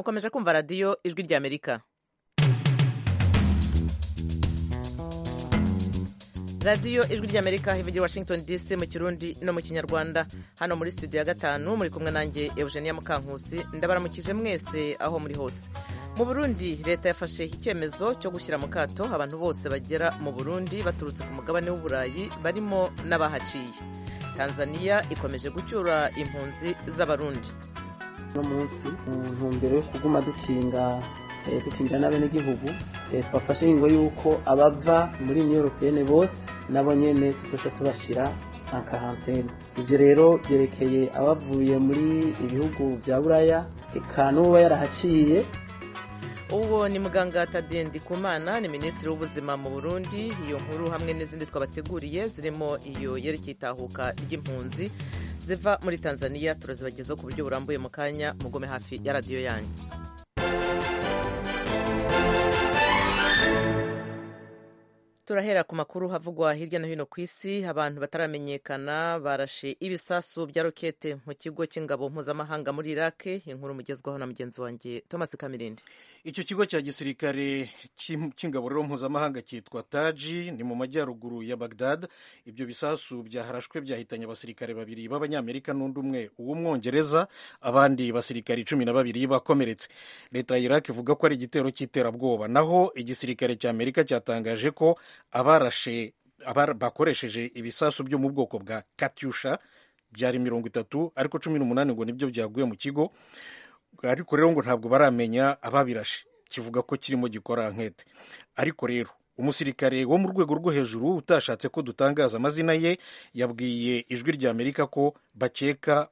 mukomeje kumva radiyo ijwi ry'Amerika. radiyo ijwi ry'Amerika ivugira Washington DC mu Kirundi no mu Kinyarwanda. Hano muri studio ya gatanu muri kumwe nanjye Eugenia Mukankusi, ndabaramukije mwese aho muri hose. Mu Burundi leta yafashe icyemezo cyo gushyira mu kato abantu bose bagera mu Burundi baturutse ku mugabane w'Uburayi barimo n'abahaciye. Tanzania ikomeje gucyura impunzi z'abarundi. No munsi mu ntumbero yo kuguma dukingira n'abenegihugu, twafashe ingo yuko abava muri Union Européenne bose nabo nyene tutosha tubashira en quarantaine. Ivyo rero byerekeye abavuye muri ibihugu vya Buraya eka n'uwo yarahaciye. Uwo ni muganga Tadien Ndikumana, ni minisitiri w'ubuzima mu Burundi. Iyo nkuru hamwe n'izindi twabateguriye zirimo iyo yerekeye itahuka ry'impunzi ziva muri Tanzania turazibagezaho ku buryo burambuye mu kanya. Mugome hafi ya radiyo yanyu. Turahera ku makuru havugwa hirya no hino ku isi. Abantu bataramenyekana barashe ibisasu bya rokete mu kigo cy'ingabo mpuzamahanga muri Iraq. Inkuru mugezwaho na mugenzi wanjye Thomas Kamirindi. Icyo kigo cya gisirikare cy'ingabo rero mpuzamahanga cyitwa Taji, ni mu majyaruguru ya Baghdad. Ibyo bisasu byaharashwe byahitanye abasirikare babiri b'Abanyamerika n'undi umwe w'Umwongereza, abandi basirikare 12 bakomeretse. Leta ya Iraq ivuga ko ari igitero cy'iterabwoba, naho igisirikare cya Amerika cyatangaje ko bakoresheje ibisasu byo mu bwoko bwa Katyusha byari 30, ariko 18 ngo nibyo byaguye mu kigo, ariko rero ngo ntabwo baramenya ababirashe. Kivuga ko kirimo gikora ankete. Ariko rero umusirikare wo mu rwego rwo hejuru utashatse ko dutangaza amazina ye yabwiye ijwi rya Amerika ko bakeka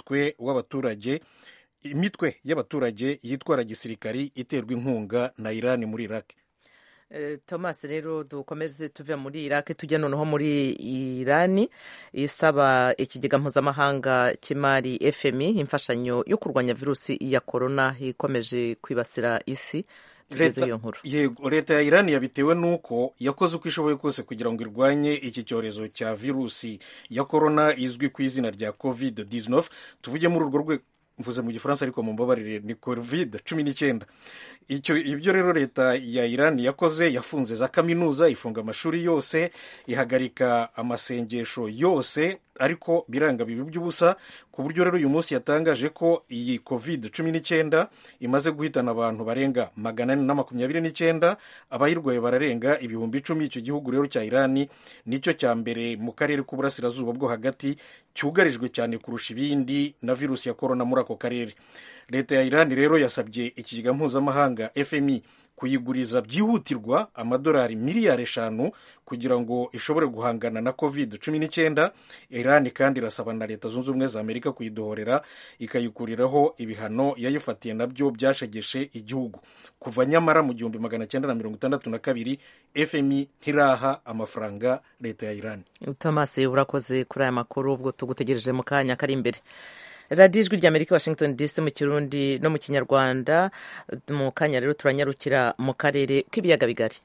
imitwe y'abaturage yitwara gisirikari iterwa inkunga na Iran muri Iraq. Thomas, rero dukomeze tuve muri Iraq tujya noneho muri Irani isaba ikigega mpuzamahanga cy'imari FMI imfashanyo yo kurwanya virusi ya corona ikomeje kwibasira isi. Leta ya Irani yabitewe nuko yakoze uko ishoboye kose kugira ngo irwanye iki cyorezo cya virusi ya corona izwi ku izina rya COVID-19. Tuvuge muri urwo rwego, mvuze mu gifaransa ariko mumbabarire, ni COVID-19. Ibyo rero leta ya Iran yakoze, yafunze za kaminuza, ifunga amashuri yose, ihagarika amasengesho yose, ariko biranga bibi by'ubusa, ku buryo rero uyu munsi yatangaje ko iyi COVID-19 imaze guhitana abantu barenga 429, abayirwaye bararenga 10,000. Icyo gihugu rero cya Iran nicyo cya mbere mu karere k'uburasirazuba bwo hagati cyugarijwe cyane kurusha ibindi na virusi ya corona muri ako karere. Leta ya Iran rero yasabye ikigega mpuzamahanga FMI kuyiguriza byihutirwa $5 miliyari kugira ngo ishobore guhangana na COVID-19. Iran kandi irasaba na Leta Zunze Ubumwe za Amerika kuyidohorera ikayikuriraho ibihano yayifatiye nabyo byashegeshe igihugu. Kuva nyamara mu 1962 FMI ntiraha amafaranga leta ya Iran. Thomas, urakoze kuri aya makuru, ubwo tugutegereje mu kanya kari imbere. radiyo ijwi ry'Amerika Washington DC mu Kirundi no mu Kinyarwanda. Mu kanya rero turanyarukira mu karere k'ibiyaga bigari.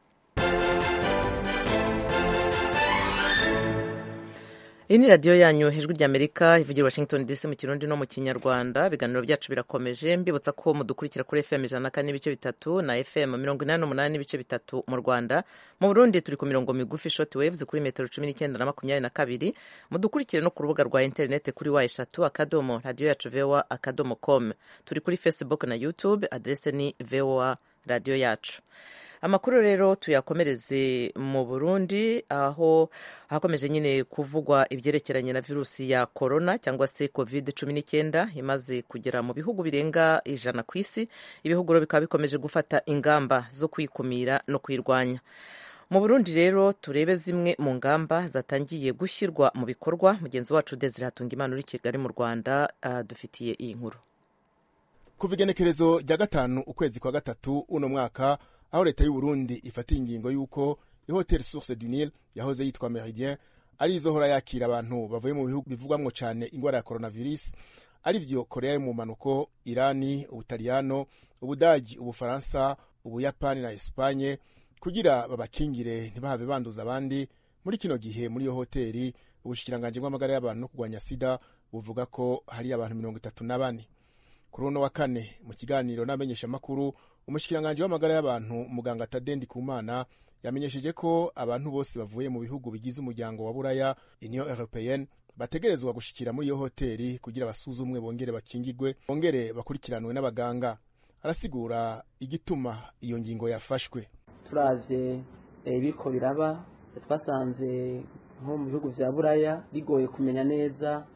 Iyi ni radiyo yanyu ijwi ry'Amerika ivugira Washington DC mu Kirundi no mu Kinyarwanda. Ibiganiro byacu birakomeje, mbibutsa ko mudukurikira kuri FM 104.3 na FM 88.3 mu Rwanda. Mu Burundi turi ku mirongo migufi short waves kuri metero 19 na 22. Mudukurikire no ku rubuga rwa internet kuri wa3.radio.voa.com. Turi kuri Facebook na YouTube, adresse ni VOA radio yacu. Amakuru rero tuyakomereze mu Burundi, aho hakomeje nyine kuvugwa ibyerekeranye na virusi ya corona cyangwa se COVID-19 imaze kugera mu bihugu birenga 100 ku isi. Ibihugu rero bikaba bikomeje gufata ingamba zo kwikumira no kwirwanya. Mu Burundi rero turebe zimwe mu ngamba zatangiye gushyirwa mu bikorwa. Mugenzi wacu Desire Hatungimana uri Kigali mu Rwanda dufitiye iyi nkuru. Kuva igenekerezo rya 5 ukwezi kwa 3 uno mwaka, aho leta y'u Burundi ifata ingingo yuko Hotel Source du Nil yahoze yitwa Meridien ari izohora yakira abantu bavuye mu bihugu bivugwamwo cyane ingwara ya coronavirus, ari vyo Korea y'umumanuko, Irani, Ubutaliyano, Ubudagi, Ubufaransa, Ubuyapani na Espanye, kugira babakingire ntibahave banduza abandi. Muri kino gihe muri iyo hoteli ubushikiranganje bw'amagara y'abantu no kurwanya sida buvuga ko hari abantu 34. kuri uno wa kane mu kiganiro n'amenyeshamakuru umushikiranganji w'amagara y'abantu muganga Tade Ndikumana yamenyesheje ko abantu bose bavuye mu bihugu bigize umuryango wa Buraya Union Européenne bategerezwa gushikira muri iyo hoteli kugira basuzumwe bongere bakingigwe bongere bakurikiranwe n'abaganga. Arasigura igituma iyo ngingo yafashwe. Turavye ibiko biraba twasanze nko mu bihugu vya Buraya bigoye kumenya neza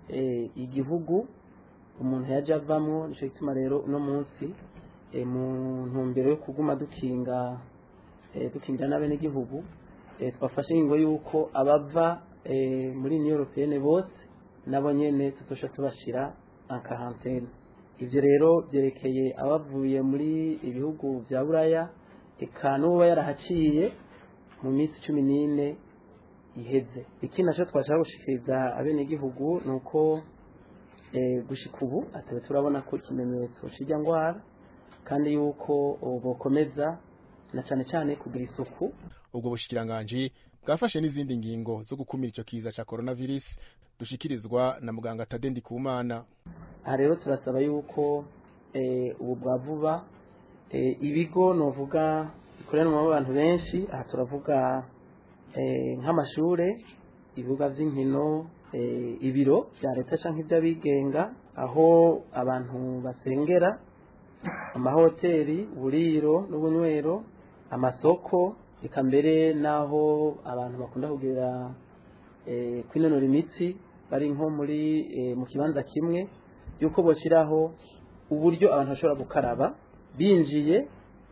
igihugu umuntu yaje avamwo. Nico gituma rero uno munsi mu ntumbero yo kuguma dukingira n'abene gihugu twafashe ingingo yuko abava muri Union Européenne bose nabo nyene tutosha tubashira en quarantaine. Ivyo rero byerekeye abavuye muri ibihugu vya Buraya eka n'uwo yarahaciye mu minsi 14 iheze. Iki naco twashaka gushikiriza abene gihugu nuko gushika ubu atebe turabona ko ikimenyetso kijya ngwara kandi yuko bokomeza na cyane cyane kugira isuku. Ubwo bushikiranganje bwafashe n'izindi ngingo zo gukumira ico kiza ca coronavirus dushikirizwa na muganga Tade Ndikumana. Aha rero turasaba yuko ubu bwa vuba ibigo novuga bikoranwa abantu benshi, aha turavuga nk'amashure, ibibuga vy'inkino, ibiro vya leta canke ivy'abigenga, aho abantu basengera, amahoteli, uburiro n'ubunywero, amasoko, eka mbere naho abantu bakunda kugira kwinonora imitsi bari nko muri mu kibanza kimwe, yuko boshiraho uburyo abantu bashobora gukaraba binjiye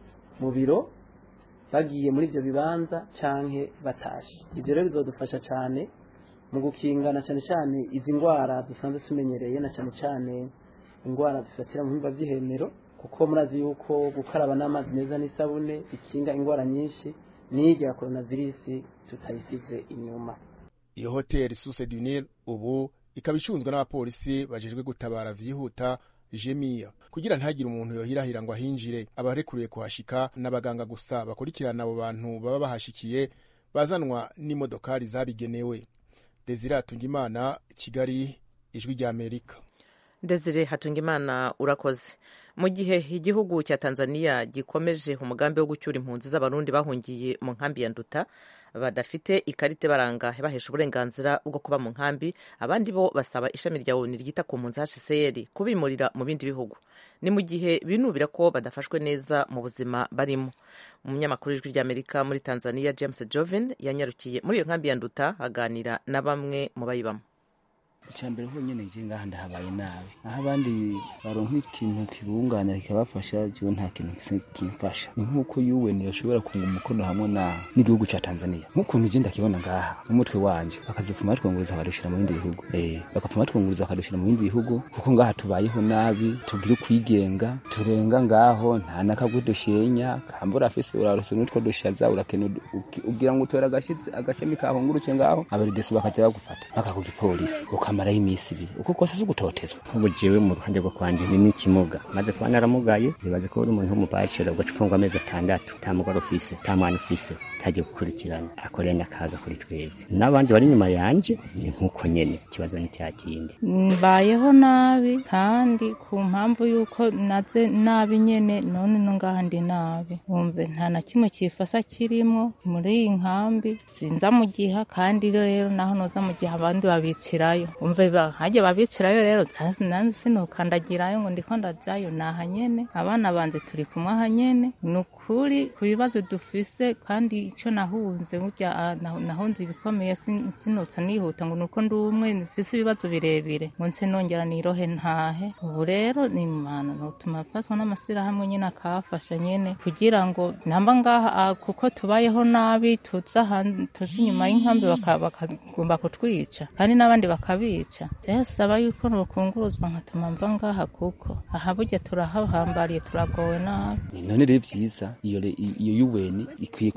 mu biro, bagiye muri ivyo bibanza canke batashe. Ivyo rero bizodufasha cyane mu gukingana cyane cyane izi ngwara dusanzwe tumenyereye, na cyane cyane ingwara zifatira mu bihimba vy'ihemero, kuko murazi yuko gukaraba n'amazi meza n'isabune bikinga ingwara nyinshi, n'irya coronavirus tutayisize inyuma. Iyo hoteli Source du Nil ubu ikaba icunzwe n'abapolisi bajejwe gutabara vyihuta Jemiya kugira ntagire umuntu yohirahira ngo ahinjire. Abarekuriye kuhashika n'abaganga gusa bakurikirana abo bantu baba bahashikiye bazanwa n'imodokari zabigenewe. Desire Hatungimana, Kigali, Ijwi rya Amerika. Desire Hatungimana urakoze. Mu gihe igihugu cya Tanzania gikomeje umugambi wo gucyura impunzi z'abarundi bahungiye mu nkambi ya Nduta badafite ikarite baranga bahesha uburenganzira bwo kuba mu nkambi, abandi bo basaba ishami rya ONU ryita ku mpunzi HCR kubimurira mu bindi bihugu. Ni mu gihe binubira ko badafashwe neza mu buzima barimo. Umunyamakuru w'Ijwi rya Amerika muri Tanzania James Joven yanyarukiye muri iyo nkambi ya Nduta aganira na bamwe mu bayibamo. Icambere ho nyene je ngaha ndahabaye nabi, aho abandi baronka ikintu kibungana kikabafasha, je nta kintu kimfasha. Nkuko UN yoshobora kunga umukono hamwe n'igihugu ca Tanzania, nkuko nije ndakibona ngaha mu mutwe wanje, bakazifuma twonguza barushira mu bindi bihugu, bakafuma twonguza bakarushira mu bindi bihugu, kuko ngaha tubayeho nabi, tugira kwigenga, turenga ngaho nta nakagudoshenya, kambura afise urarose n'utwo dushaza urakene ugira ngo utwera agashemi kaho nguruke ngaho, abarideso bakaja bagufata bakakugipolisi mara y'imisi ibiri uko kose zo gutotezwa. Ubu jewe mu ruhande rwo kwanje ni n'ikimuga, maze kuba naramugaye, bibaze ko uri umuntu w'umubachelor ugacufungwa amezi 6 tamugora office tamwana office taje gukurikirana akorenda kaga kuri twebwe. N'abandi bari nyuma yanje ni nkuko nyene, kibazo ni cyakindi. Mbayeho nabi kandi ku mpamvu yuko naze nabi nyene, none no ngaha ndi nabi. Umve nta na kimwe kifasa kirimo muri iyi nkambi, sinza mu giha kandi rero naho noza mu giha abandi babicirayo. Umve haje babicirayo rero nanze sinokandagirayo ngo ndiko ndajayo naha nyene, abana banje turi kumwe aha nyene. Nukuri ku bibazo dufise kandi ico nahunze burya nahunze ibikomeye, sinotsa nihuta ngo nuko ndumwe nfise ibibazo birebire ngo nse nongera nirohe ntahe. Ubu rero ni Imana notuma faswa n'amasira hamwe nyene akafasha nyene kugira ngo namba ngaha kuko tubayeho nabi, tuza inyuma y'inkambi bakagomba kutwica kandi n'abandi bakabica. Saba yuko nokunguruzwa nkatuma mva ngaha kuko aha burya turahambariye, turagowe nabi. None rero vyiza iyo UN ikwiye kuja mu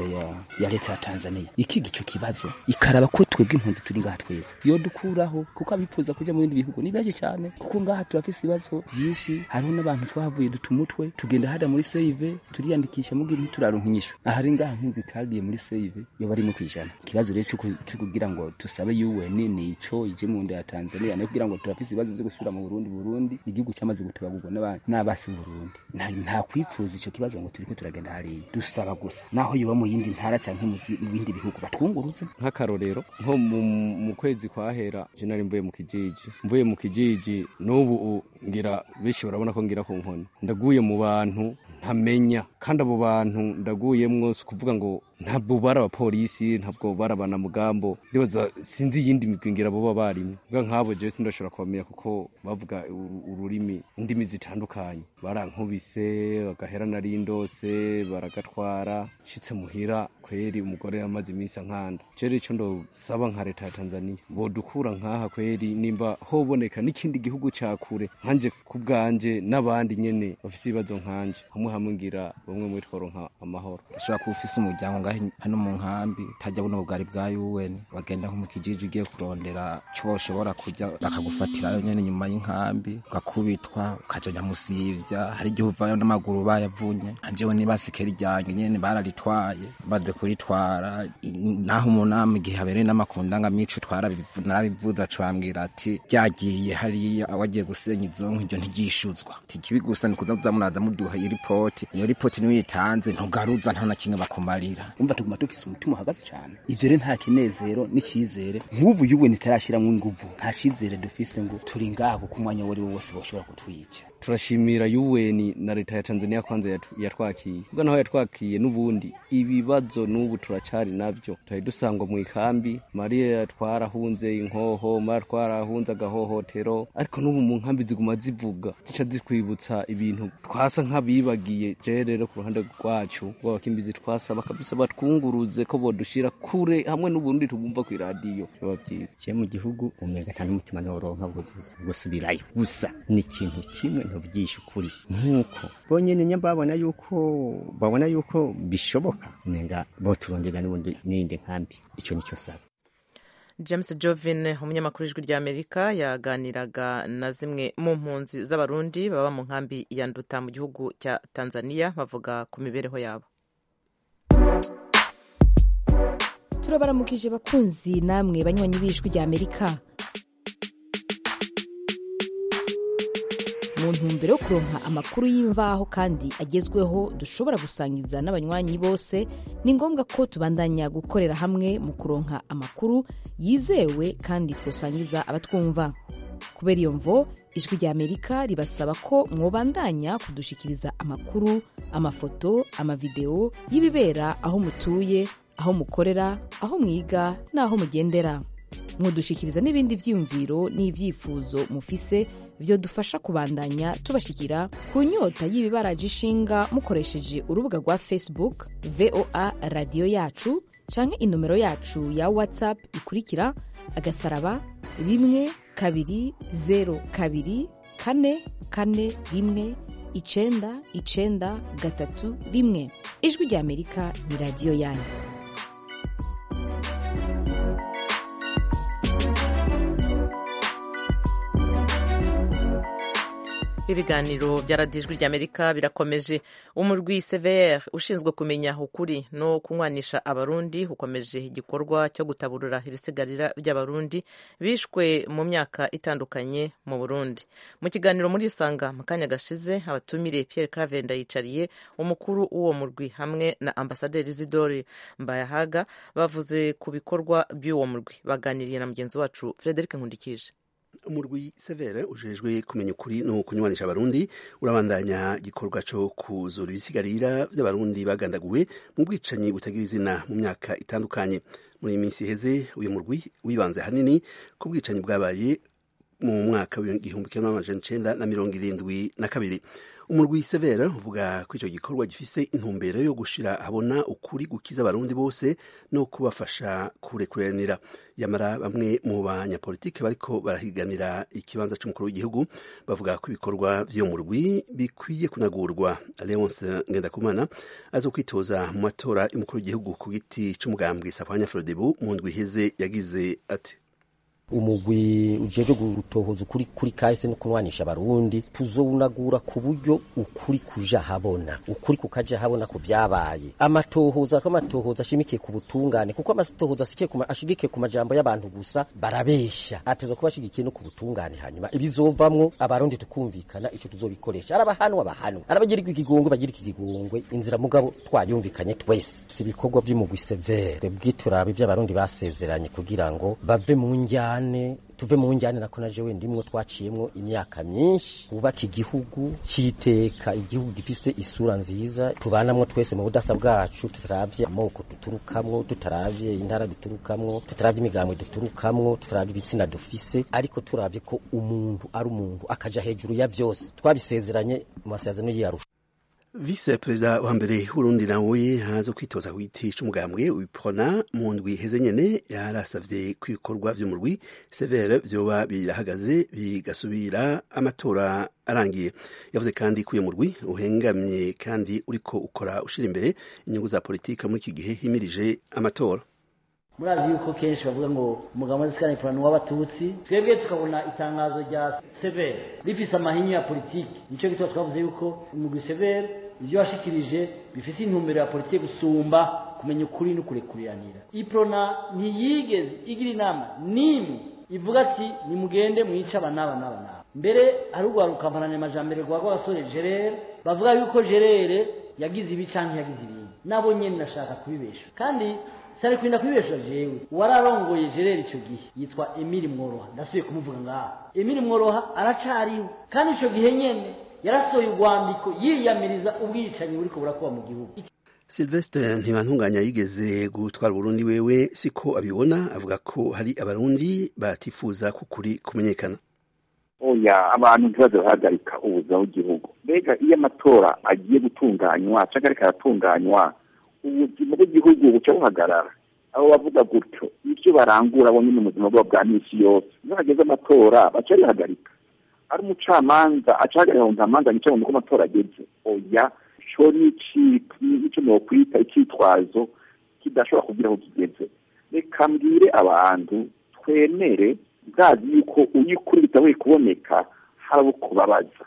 imbere ya leta ya Tanzania ikiga ico kibazo ikaraba ko twebwe impunzi turi ngaha twese yo dukuraho kuko abipfuza kuja mu bindi bihugu ni benshi cyane kuko ngaha turafise ibibazo byinshi hariho n'abantu twahavuye dutumutwe tugenda hada muri save turiyandikisha mu gihe turaronka inyishu ahari ngaha nkinzi tagiye muri save yo bari mu kwijana ikibazo rero cyo kugira ngo tusabe UN ni ico ije mu nda ya Tanzania no kugira ngo turafise ibibazo byo gusubira mu Burundi igihugu cyamaze gutabagurwa n'abasi mu Burundi nta kwifuza ico kibazo ngo turiko turagenda hari dusaba gusa naho yoba mu yindi ntara canke mu bindi bihugu batwungurutse nk'akarorero nko mu kwezi kwahera je nari mvuye mu kijiji n'ubu ngira bishi urabona ko ngira ku nkoni ndaguye mu bantu ntamenya kandi abo bantu ndaguyemwo kuvuga ngo ntabwo bara abapolisi ntabwo barabana mugambo ndibaza sinzi yindi migwingira bo barimwe bwa nkabo je sindashobora kubamenya kuko bavuga ururimi indimi zitandukanye barankubise bagahera nari ndose baragatwara shitse muhira kweri umugore yamaze imisa nkanda je ico ndosaba nka leta ya Tanzania bodukura nkaha kweri nimba hoboneka n'ikindi gihugu cakure nkanje kubganje n'abandi nyene bafise ibibazo nkanje hamwe ngira bamwe muri tworonka amahoro ashobora kufisa umuryango ngahe hano mu nkambi tajya buno bugari bwa UN bagenda nko mu kijiji ugiye kurondera cyo boshobora kujya bakagufatira nyene nyuma y'inkambi ugakubitwa ukajonya musivya hari igihe uvayo n'amaguru bayavunye anjewe nibasikeri ryanyu nyene bararitwaye baze kuritwara naho umunama igihe habereye n'amakundanga mico twarabivuza cambwira ati ryagiye hariya awagiye gusenya izonko iryo ntigishuzwa tikibi gusa ni kuza munaza muduha iyo report niyo yitanze ntugaruza nta na kimwe bakumarira umva tuguma dufise umutima uhagaze cyane ivyo rero nta kinezero n'icizere nk'ubu yuwe nitarashiramo inguvu nta cizere dufise ngo turi ngaho ku mwanya wari wose boshobora kutwica turashimira UN na leta ya Tanzania kwanza yatwakiye ubwo naho yatwakiye n'ubundi ibibazo n'ubu turacari navyo tari dusangwa mu ikambi Maria yatwarahunze inkoho twarahunze agahohotero ariko n'ubu mu nkambi ziguma zivuga zica zikwibutsa ibintu twasa nk'abibagiye je rero ku ruhande rwacu rw'abakimbizi twasaba kabisa batwunguruze ko bodushira kure hamwe n'ubundi tugumva ku radio babyize je mu gihugu umega tani umutima n'oronka gusubirayo gusa ni ikintu kimwe ntuvugisha ukuri nkuko bonyene nyambabona yuko bishoboka umenga boturondera n'ubundi n'indi nkambi ico nico saba James Jovin umunyamakuru w'ijwi rya Amerika yaganiraga na zimwe mu mpunzi z'abarundi baba mu nkambi ya Nduta mu gihugu cya Tanzania bavuga ku mibereho yabo. Turabaramukije bakunzi namwe banywanyi b'ijwi rya Amerika. Mu ntumbero yo kuronka amakuru y'imvaho kandi agezweho dushobora gusangiza n'abanywanyi bose ni ngombwa ko tubandanya gukorera hamwe mu kuronka amakuru yizewe kandi twosangiza abatwumva. Kubera iyo mvo ijwi rya Amerika ribasaba ko mwobandanya kudushikiriza amakuru, amafoto, amavideo y'ibibera aho mutuye, aho mukorera, aho mwiga n'aho mugendera. Mwodushikiriza n'ibindi vyiyumviro n'ivyifuzo mufise vyo dufasha kubandanya tubashikira ku nyota y'ibibaraje ishinga mukoresheje urubuga rwa Facebook VOA Radio Yacu canke inomero yacu ya WhatsApp ikurikira *12024419931. Ijwi rya Amerika ni radio yanyu. Ibiganiro bya Radio Ijwi rya Amerika birakomeje. Umurwi CVR ushinzwe kumenya ukuri no kunywanisha abarundi ukomeje igikorwa cyo gutaburura ibisigarira by'abarundi bishwe mu myaka itandukanye mu Burundi. Mu kiganiro muri Isanga mu kanya gashize abatumire Pierre Claver Ndayicariye umukuru w'uwo murwi hamwe na Ambassadeur Isidore Mbayahaga bavuze ku bikorwa by'uwo murwi. Baganiriye na mugenzi wacu Frederic Nkundikije. Umurwi Severe ujejwe kumenya ukuri no kunywanisha abarundi urabandanya gikorwa cyo kuzura ibisigarira by'abarundi bagandaguwe mu bwicanyi butagira izina mu myaka itandukanye. Muri iminsi iheze uyu murwi wibanze hanini ku bwicanyi bwabaye mu mwaka w'1972. umurwi severe uvuga ko icyo gikorwa gifise intumbero yo gushira abona ukuri gukiza abarundi bose no kubafasha kurekuranira. Yamara bamwe mu banyapolitike bariko barahiganira ikibanza c'umukuru w'igihugu bavuga ko ibikorwa vy'uwo murwi bikwiye kunagurwa. Alliance Ngendakumana azo kwitoza mu matora y'umukuru w'igihugu ku giti c'umugambwe Safanya Frodebu mu ndwi iheze yagize ati: umugwi ujeje gutohoza ukuri kuri kahise no kunwanisha abarundi tuzowunagura ku buryo ukuri kuja habona, ukuri kukaja habona ku vyabaye. Amatohoza ashimikiye ku butungane, kuko amatohoza ashigike ku majambo y'abantu gusa barabesha. Ateza kuba ashigikiye no ku butungane, hanyuma ibizovamwo abarundi tukumvikana ico tuzobikoresha. Arabahanwa arabagirirwa ikigongwe bagira ikigongwe, inzira mugabo twayumvikanye twese. Si bikorwa vy'umugwi severe bwiturabe vy'abarundi basezeranye kugira ngo bave mu tuve mu njyane nako naje wendimwo twaciyemwo imyaka myinshi, ubaka igihugu citeka, igihugu gifise isura nziza, tubanamwo twese mu budasa bwacu, tutaravye amoko duturukamwo, tutaravye intara duturukamwo, tutaravye imigambwe duturukamwo, tutaravye ibitsina dufise, ariko turavye ko umuntu ari umuntu akaja hejuru ya vyose. Twabisezeranye mu masezerano y'Arusha. Vice Perezida wa mbere w'Urundi nawe hazo kwitoza ku giti c'umugambwe w'iprona mu ndwi iheze nyene yarasavye ko ibikorwa vy'umurwi severe vyoba birahagaze bigasubira amatora arangiye. Yavuze kandi ko uyu murwi uhengamye kandi uriko ukora ushira imbere inyungu za politika muri iki gihe himirije amatora. Murazi yuko kenshi bavuga ngo umugabo w'Isikani Plan w'abatutsi, twebwe tukabona itangazo rya severe rifise amahinyu ya politiki. Nico gitwa twavuze yuko umugwi severe ivyo washikirije bifise intumbero ya politiki gusumba kumenya ukuri no kurekuriranira. Iprona ntiyigeze igira inama nimwe ivuga ati nimugende mwica abanaba. Mbere ari urwarukampanane majambere rw'abasore Gerere bavuga yuko Gerere yagize ibi canke yagize ibindi. Nabo nyene nashaka kubibesha. Kandi sari kwinda kubibesha jewe. Wararongoye Gerere ico gihe yitwa Emile Mworoha. Ndasubiye kumuvuga ngaha. Emile Mworoha aracariwe. Kandi ico gihe nyene yarasoye urwandiko yiyamiriza ubwicanyi buriko burakuba mu gihugu. Sylvestre Ntibantunganya yigeze gutwara Burundi wewe siko abibona, avuga ko hari abarundi batifuza kukuri kumenyekana. Oya, abantu ntibazohagarika ubuza w'igihugu. Mbega iyo amatora agiye gutunganywa canke ariko aratunganywa, ubuzima bw'igihugu buca buhagarara. Abo bavuga gutyo ivyo barangura bo nyine mu buzima bwabo bwa misi yose, iyo hageze amatora baca bihagarika. Ari umucamanza acahagarika umucamanza nicaye mu amatora ageze. Oya, co nico nokwita icitwazo kidashobora kugira aho kigeze. Reka mbwire abantu twemere bwazi yuko uyikuri bitabuye kuboneka harabo kubabaza.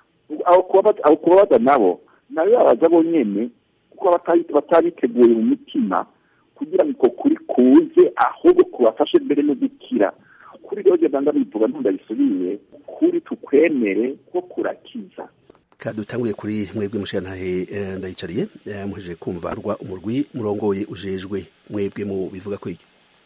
Abo kubabaza nabo babaza bo nyene kuko batabiteguye mu mutima kugira ngo kuri kuze ahubwo kubafashe mbere no gukira. Kuri rero ndanga bivuga ndabisubiye kuri tukwemere ko kurakiza. Kadutanguriye kuri mwebwe mushantahe ndayicariye muheje kumva rwa umurwi murongoye ujejwe mwebwe mu bivuga ko iki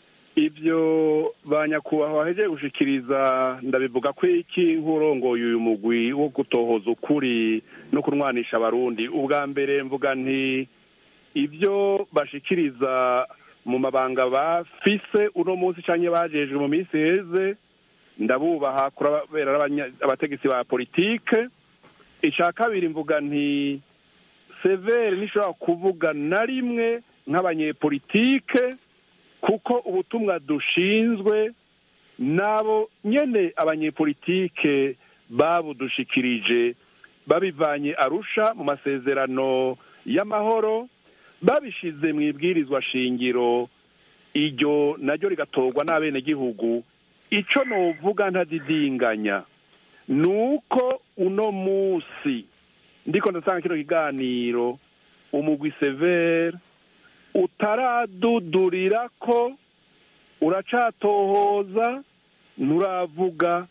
ivyo banyakubaho heje gushikiriza ndabivuga ko iki nkurongoye uyu mugwi wo gutohoza ukuri no kunwanisha abarundi. Ubwa mbere mvuga nti ivyo bashikiriza mu mabanga bafise uno munsi canke bajejwe mu minsi heze ndabubaha kurabera abategetsi ba politike. Ica kabiri mvuga nti severe nishobora kuvuga na rimwe nk'abanyepolitike kuko ubutumwa dushinzwe nabo nyene abanyepolitike babudushikirije babivanye Arusha mu masezerano y'amahoro, babishize mu ibwirizwa shingiro iryo naryo rigatorwa n'abenegihugu. Ico novuga ntadidinganya nuko uno musi ndiko ndasanga kino kiganiro umugwi severe utaradudurira ko uracatohoza nturavuga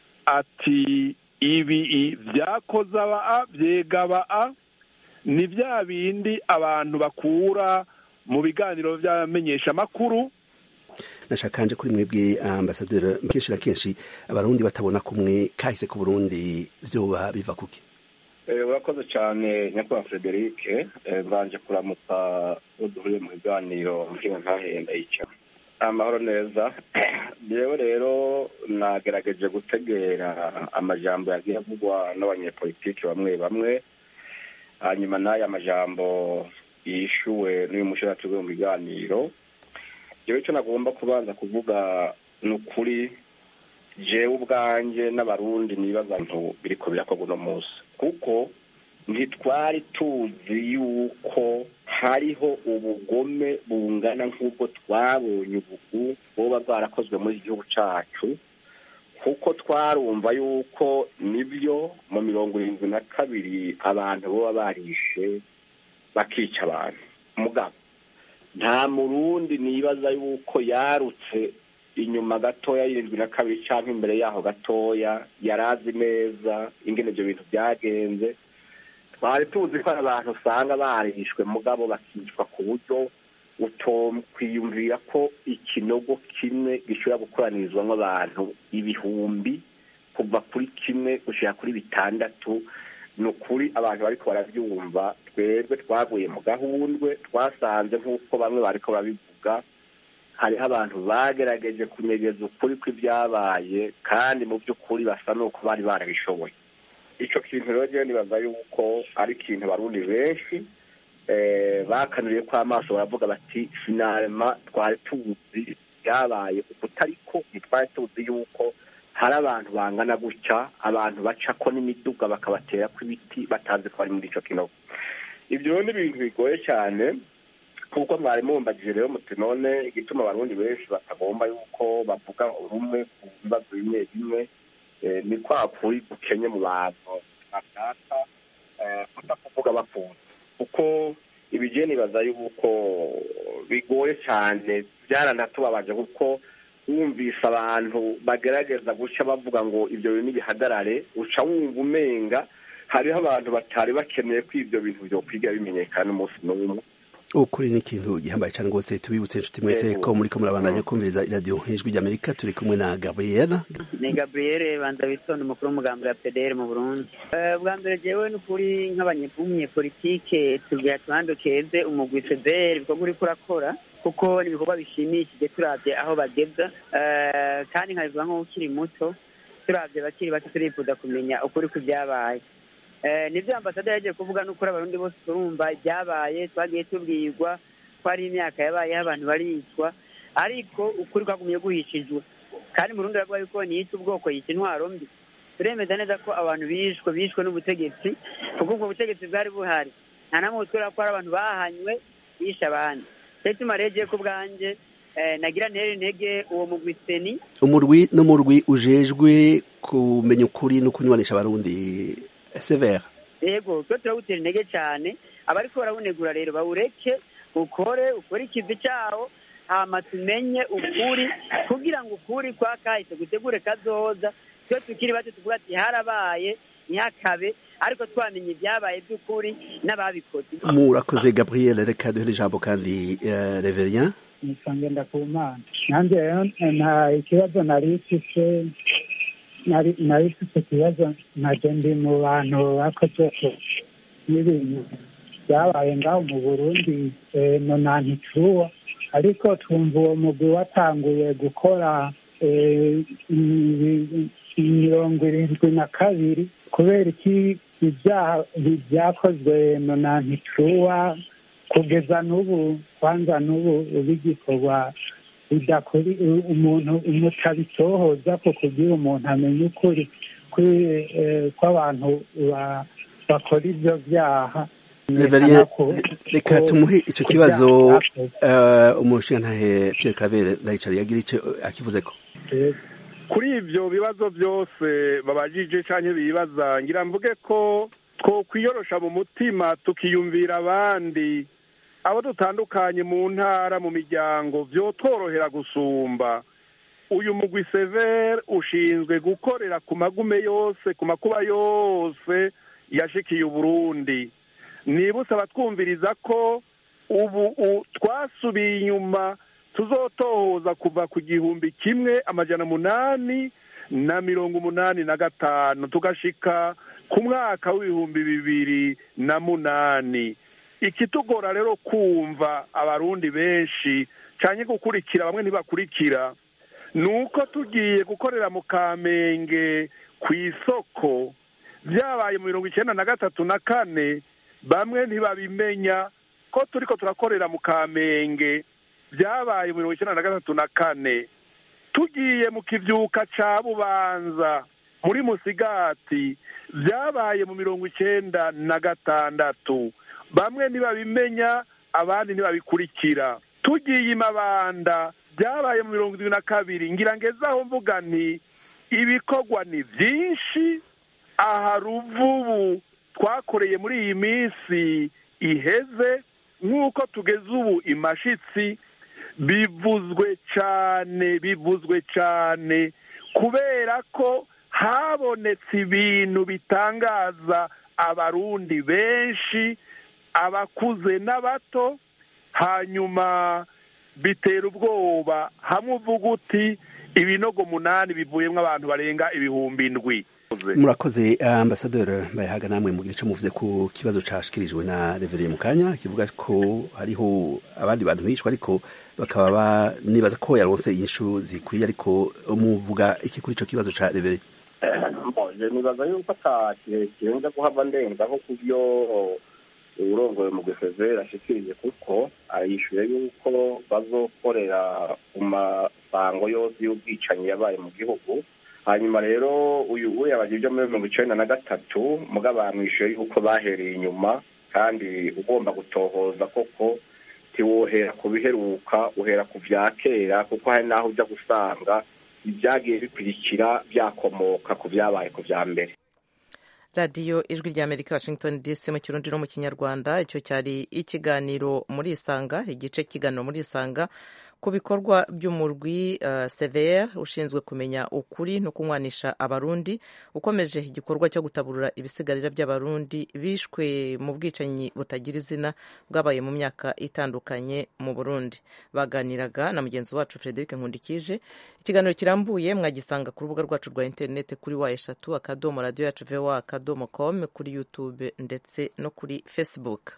ati ibi vyakoze vyegaba ni vya bindi abantu bakura mu biganiro vy'amenyesha makuru. Nashakanje kuri mwebwe ambassadeur kenshi abarundi batabona kumwe kahise ku Burundi vyoba biva kuki? Urakoze cyane nyakubahwa Frederic, banje kuramutsa uduhuriye mu biganiro mpinga ntahenda yica amahoro neza. Jewe rero nagerageje gutegera amajambo yagiye avugwa n'abanyepolitiki bamwe hanyuma n'aya majambo yishuwe n'uyu mushiratsi mu biganiro. Jewe icyo nagomba kubanza kuvuga ni ukuri jewe ubwanje n'abarundi nibaza ntu biriko birakorwa uno munsi, kuko ntitwari tuzi yuko hariho ubugome bungana nk'ubwo twabonye ubu boba bwarakozwe muri igihugu cacu, kuko twarumva yuko nibyo mu 72 abantu boba barishe bakica abantu. Mugabo nta murundi nibaza yuko yarutse inyuma gatoya 72 canke imbere yaho gatoya yarazi neza ingene ibyo bintu byagenze. Twari tuzi ko abantu usanga barishwe mugabo bakicwa ku buryo utokwiyumvira ko ikinogo kimwe gishobora gukoranizwamo abantu ibihumbi kuva kuri kimwe gushika kuri 6. Ni ukuri abantu bariko baravyumva, twebwe twaguye mu gahundwe, twasanze nk'uko bamwe bariko babivuga hariho abantu bagerageje kunyegeza ukuri kw'ibyabaye, kandi mu by'ukuri basa n'uko bari barabishoboye. Ico kintu rero jewe nibaza yuko ari ikintu abarundi benshi bakanuriye ko amaso baravuga bati finalema twari tuzi byabaye ukutariko, ntitwari tuzi yuko hari abantu bangana gutya, abantu bacako n'imiduga bakabatera kw'ibiti batazi ko bari muri ico kinogo. Ibyo ni ibintu bigoye cyane, kuko mwari mumbagije rero muti none igituma abarundi benshi batagomba yuko bavuga urumwe ku bibazo bimwe bimwe ni kwa kuri gukenye mu bantu bashaka kutakuvuga bafunze, kuko ibije nibaza yuko bigoye cyane, byaranatubabaje kuko wumvise abantu bagerageza guca bavuga ngo ibyo bintu nibihagarare, uca wumva umenga hariho abantu batari bakeneye ko ibyo bintu byo kwiga bimenyekana umunsi n'umwe. Ukuri ni ikintu gihambaye cyane rwose. Tubibutse inshuti mwese ko muri ko murabandanya kumviriza iradiyo Ijwi ry'Amerika. Turi kumwe na Gabriela. Ni Gabriele Bandabitonde, umukuru w'umugambi wa PDR mu Burundi. Bwa mbere jewe n'ukuri nk'abanyepolitike tugira twandukeze umugwi PDR ibikorwa uriko urakora, kuko ni ibikorwa bishimishije turavye aho bageza, kandi nkabivuga nk'ukiri muto, turavye bakiri bato turifuza kumenya ukuri kw'ibyabaye. Nibyo ambasaderi yagiye kuvuga n'ukuri abarundi bose turumva ibyabaye, twagiye tubwirwa ko ari imyaka yabaye abantu baricwa, ariko ukuri kwagumye guhishijwe, kandi Murundi aravuga yuko niyita ubwoko yita intwaro mbi. Turemeza neza ko abantu bishwe n'ubutegetsi, kuko ubwo butegetsi bwari buhari, nta namwe twera ko ari abantu bahanywe bisha abandi. Setuma reje ku bwanje nagira ntere intege uwo mugwi seni umurwi ujejwe kumenya ukuri no kunywanisha abarundi severe. Yego twe turawutera intege cyane, abariko barawunegura rero bawureke ukore ikivi cyawo, hama tumenye ukuri, kugira ngo ukuri kwa kahise gutegure kazoza. Twe tukiri bato tuvuga ati harabaye ntihakabe, ariko twamenye ibyabaye by'ukuri n'ababikoze. Murakoze Gabriel, reka duhe ijambo kandi Reverien. Nisangenda ku Mana. Nanjye nta ikibazo narifise ikibazo ntaje ndi mu bantu bakoze n'ibintu byabaye ngaho mu Burundi nonanticuwa, ariko twumva uwo mugwi watanguye gukora 72 kubera iki ibyaha byakozwe nonanticuwa kugeza n'ubu, kwanza n'ubu bigikorwa bidakuri umuntu umutabitohoza ko kugira umuntu amenye ukuri kw'abantu bakora ibyo byaha. Reka tumuhe icyo kibazo umushingantahe Pierre Claver Ndayicariye yagira icyo akivuzeko. Kuri ibyo bibazo byose babajije canke bibaza, ngira mvuge ko twokwiyorosha mu mutima tukiyumvira abandi abo dutandukanye mu ntara, mu miryango, vyotworohera gusumba. Uyu mugwi severe ushinzwe gukorera ku magume yose, ku makuba yose yashikiye Uburundi. Nibutse abatwumviriza ko ubu twasubiye inyuma, tuzotohoza kuva ku 1885 tugashika ku mwaka w'2008. Ikitugora rero kumva abarundi benshi cyane gukurikira, bamwe ntibakurikira, nuko tugiye gukorera mu Kamenge ku isoko byabaye mu 1934, bamwe ntibabimenya ko turiko turakorera mu Kamenge byabaye mu 1994 tugiye mu kivyuka ca Bubanza muri Musigati byabaye mu 1996 bamwe ntibabimenya abandi ntibabikurikira tugiye Imabanda byabaye mu 2022 ngira ngezaho mvuga nti ibikorwa ni byinshi aha Ruvubu twakoreye muri iyi minsi iheze nk'uko tugeze ubu imashitsi bivuzwe cyane kubera ko habonetse ibintu bitangaza abarundi benshi abakuze n'abato hanyuma bitera ubwoba hamwe uvuga uti ibinogo 8 bivuyemo abantu barenga 7,000. Murakoze ambasaderi Mbayahaga, namwe mugira ico muvuze ku kibazo cashikirijwe na Reverend Mukanya kivuga ko hariho abandi bantu bishwe ariko bakaba nibaza ko yaronse inyishu zikwiye, ariko muvuga iki kuri ico kibazo ca Reverend? Nibaza yuko atakirenza kuhava ndenzaho kubyo urongoye mu Gusezera ashikirije, kuko ayishuye yuko bazokorera ku masango yose y'ubwicanyi yabaye mu gihugu. Hanyuma rero uyu yabajije muri 1993 muga bamwishuye yuko bahereye inyuma, kandi ugomba gutohoza koko tiwohera kubiheruka uhera ku vyakera, kuko hari naho uja gusanga ibyagiye bikurikira byakomoka ku byabaye ku vya mbere. radiyo ijwi rya Amerika Washington DC mu Kirundi no mu Kinyarwanda. Icyo cyari ikiganiro muri Isanga, igice kiganiro muri Isanga ku bikorwa by'umurwi CVR ushinzwe kumenya ukuri no kunywanisha abarundi, ukomeje igikorwa cyo gutaburura ibisigarira by'abarundi bishwe mu bwicanyi butagira izina bwabaye mu myaka itandukanye mu Burundi. Baganiraga na mugenzi wacu Frederic Nkundikije. Ikiganiro kirambuye mwagisanga ku rubuga rwacu rwa internet kuri wa3.radio.voa.com, kuri YouTube ndetse no kuri Facebook.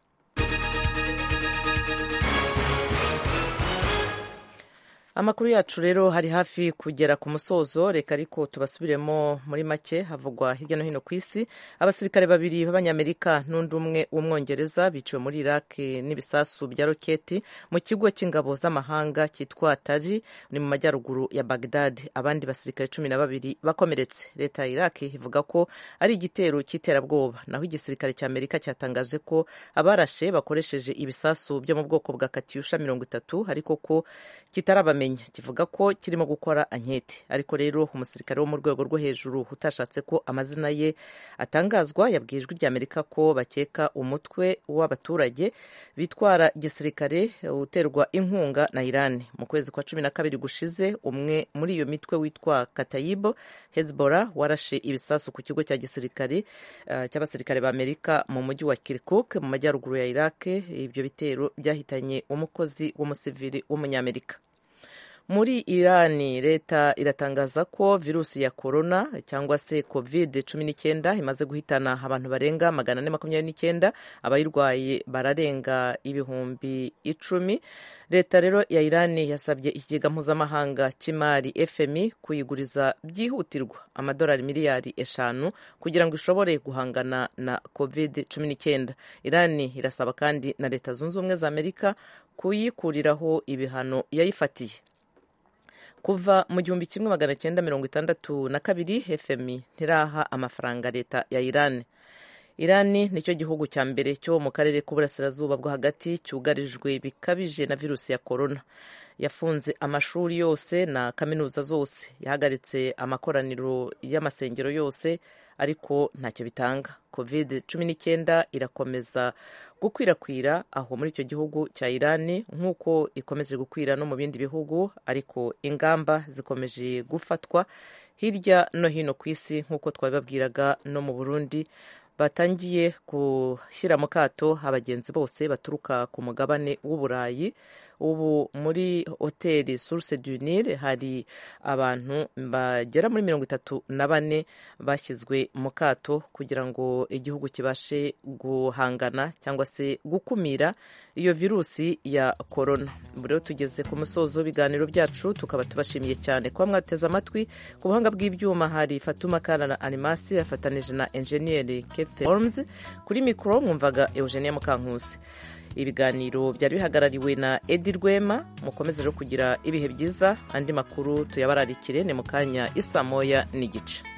Amakuru yacu rero hari hafi kugera ku musozo, reka ariko tubasubiremo muri make. Havugwa hirya no hino ku isi, abasirikare 2 b'Abanyamerika n'undi umwe w'Umwongereza biciwe muri Iraq n'ibisasu bya roketi mu kigo cy'ingabo z'amahanga cyitwa Taji ni mu majyaruguru ya Baghdad. Abandi basirikare 12 bakomeretse. Leta ya Iraq ivuga ko ari igitero cy'iterabwoba, naho igisirikare cy'Amerika cyatangaje ko abarashe bakoresheje ibisasu byo mu bwoko bwa Katyusha 30, ariko ko kitarabamenye, kivuga ko kirimo gukora anketi. Ariko rero umusirikare wo mu rwego rwo hejuru utashatse ko amazina ye atangazwa yabwiye ijwi rya Amerika ko bakeka umutwe w'abaturage bitwara gisirikare uterwa inkunga na Iran. Mu kwezi kwa 12 gushize, umwe muri iyo mitwe witwa Kataib Hezbollah warashe ibisasu ku kigo cya gisirikare cy'abasirikare b'Amerika mu mujyi wa Kirkuk mu majyaruguru ya Iraq. Ibyo bitero byahitanye umukozi w'umusivili w'Umunyamerika. Muri Irani, leta iratangaza ko virusi ya corona cyangwa se COVID-19 imaze guhitana abantu barenga 429, abayirwaye bararenga 10,000. Leta rero ya Irani yasabye ikigega mpuzamahanga cy'imari FMI kuyiguriza byihutirwa $5 miliyari 5 kugira ngo ishobore guhangana na COVID-19. Irani irasaba kandi na Leta Zunze Ubumwe za Amerika kuyikuriraho ibihano yayifatiye. Kuva mu 1962 FMI ntiraha amafaranga leta ya Iran. Irani nicyo gihugu cya mbere cyo mu karere k'uburasirazuba bwo hagati cyugarijwe bikabije na virusi ya corona. Yafunze amashuri yose na kaminuza zose, yahagaritse amakoraniro y'amasengero yose, ariko ntacyo bitanga. COVID-19 irakomeza gukwirakwira aho muri icyo gihugu cya Irani nk'uko ikomeje gukwira no mu bindi bihugu, ariko ingamba zikomeje gufatwa hirya no hino ku isi. Nk'uko twabibabwiraga, no mu Burundi batangiye gushyira mu kato abagenzi bose baturuka ku mugabane w'Uburayi ubu muri hoteli Source du Nil hari abantu bagera muri 34 bashyizwe mu kato kugira ngo igihugu kibashe guhangana cyangwa se gukumira iyo virusi ya korona. Rero tugeze ku musozo w'ibiganiro byacu, tukaba tubashimiye cyane kuba mwateze amatwi. Ku buhanga bw'ibyuma hari Fatuma Kana Animasi yafatanije na enjeniyeri Keith Holmes, kuri mikoro mwumvaga Eugenia Mukankusi. Ibiganiro byari bihagarariwe na Edi Rwema. Mukomeze rero kugira ibihe byiza. Andi makuru tuyabararikire ni mu kanya 1:30.